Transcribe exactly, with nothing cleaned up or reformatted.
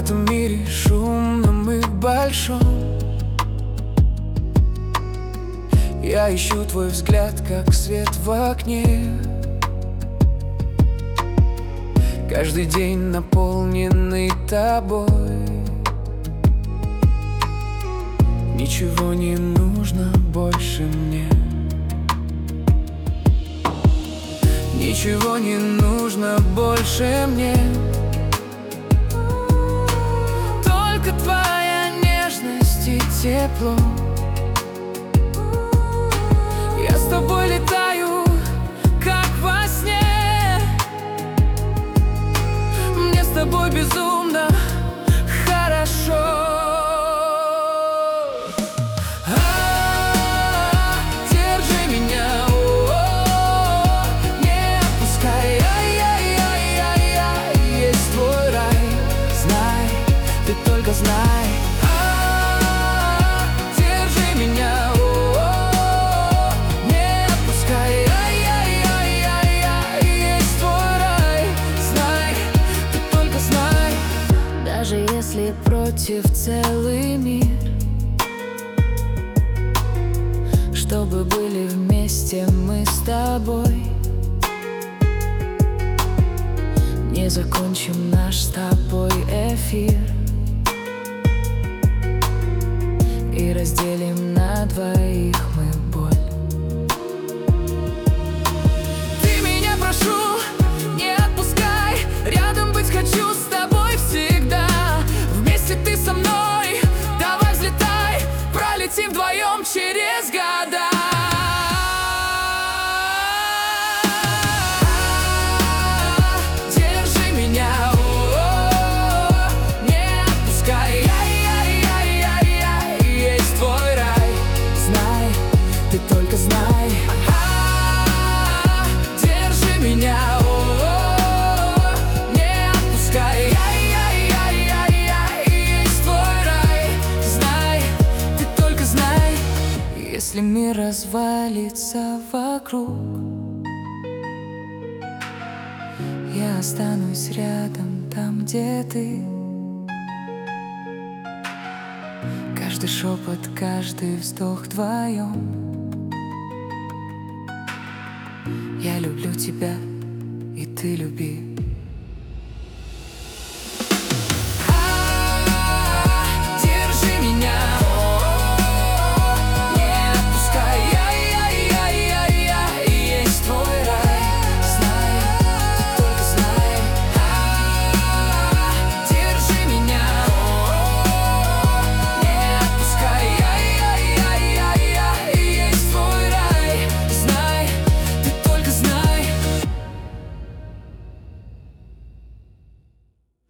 этом мире шумном и большом я ищу твой взгляд, как свет в окне. Каждый день наполненный тобой. Ничего не нужно больше мне. Ничего не нужно больше мне. Только твоя нежность и тепло. Я с тобой летаю, как во сне. Мне с тобой безумно хорошо. Только знай, а-а-а, держи меня, о-о-о, не отпускай, ай-яй-яй-яй-яй, есть твой рай, знай, ты только знай. Даже если против целый мир, чтобы были вместе мы с тобой, не закончим наш с тобой эфир и разделим на двоих мы боль. Ты меня прошу, не отпускай, рядом быть хочу с тобой всегда. Вместе ты со мной, давай взлетай, пролетим вдвоем через года. Ты только знай, а-а-а, держи меня, о-о-о, не отпускай, яй-яй-яй-яй, есть твой рай, знай, ты только знай. Если мир развалится вокруг, я останусь рядом, там, где ты. Каждый шепот, каждый вздох вдвоем. Я люблю тебя, и ты люби.